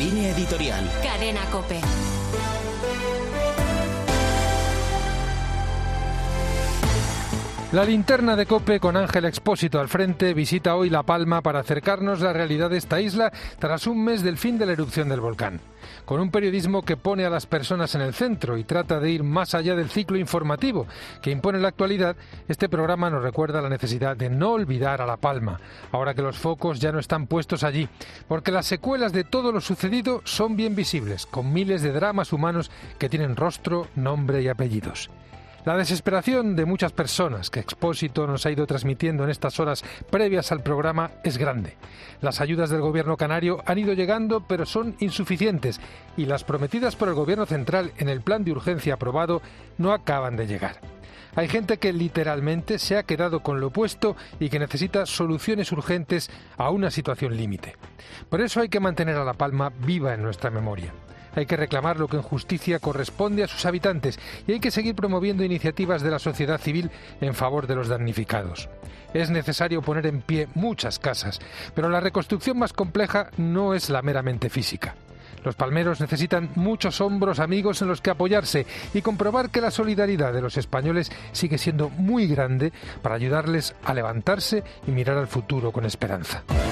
Línea editorial. Cadena COPE. La linterna de COPE con Ángel Expósito al frente visita hoy La Palma para acercarnos la realidad de esta isla tras un mes del fin de la erupción del volcán. Con un periodismo que pone a las personas en el centro y trata de ir más allá del ciclo informativo que impone la actualidad, este programa nos recuerda la necesidad de no olvidar a La Palma, ahora que los focos ya no están puestos allí, porque las secuelas de todo lo sucedido son bien visibles, con miles de dramas humanos que tienen rostro, nombre y apellidos. La desesperación de muchas personas que Expósito nos ha ido transmitiendo en estas horas previas al programa es grande. Las ayudas del gobierno canario han ido llegando, pero son insuficientes, y las prometidas por el gobierno central en el plan de urgencia aprobado no acaban de llegar. Hay gente que literalmente se ha quedado con lo puesto y que necesita soluciones urgentes a una situación límite. Por eso hay que mantener a La Palma viva en nuestra memoria. Hay que reclamar lo que en justicia corresponde a sus habitantes y hay que seguir promoviendo iniciativas de la sociedad civil en favor de los damnificados. Es necesario poner en pie muchas casas, pero la reconstrucción más compleja no es la meramente física. Los palmeros necesitan muchos hombros amigos en los que apoyarse y comprobar que la solidaridad de los españoles sigue siendo muy grande para ayudarles a levantarse y mirar al futuro con esperanza.